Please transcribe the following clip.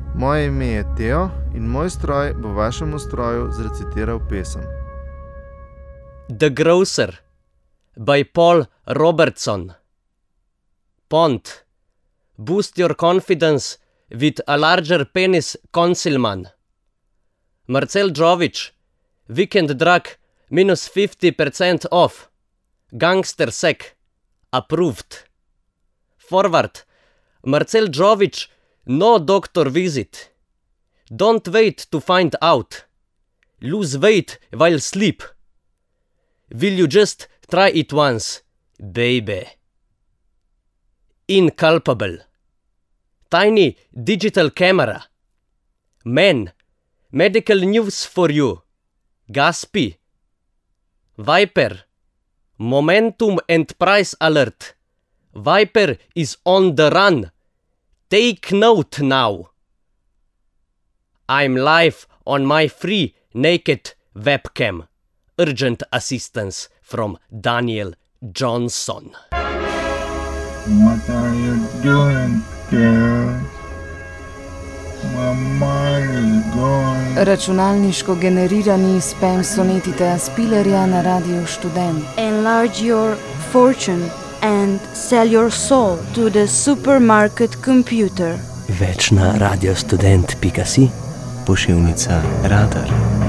Moje ime je Teo in moj stroj bo vašemu stroju zrecitiral pesem. The Grocer by Paul Robertson. Pont. Boost your confidence with a larger penis, Consilman. Marcel Jovic. Weekend drug minus 50% off. Gangster sec. Approved. Forward. Marcel Jovic. No doctor visit. Don't wait to find out. Lose weight while sleep. Will you just try it once, baby? Inculpable. Tiny digital camera. Men. Medical news for you. Gaspi. Viper. Momentum and price alert. Viper is on the run. Take note now. I'm live on my free naked webcam. Urgent assistance from Daniel Johnson. What are you doing, girl? My mind is going. Računalniško generirani spam sonetite Spillerja na Radio Študent. Enlarge your fortune and sell your soul to the supermarket computer. Več na radiostudent.si, pošiljnica Radar.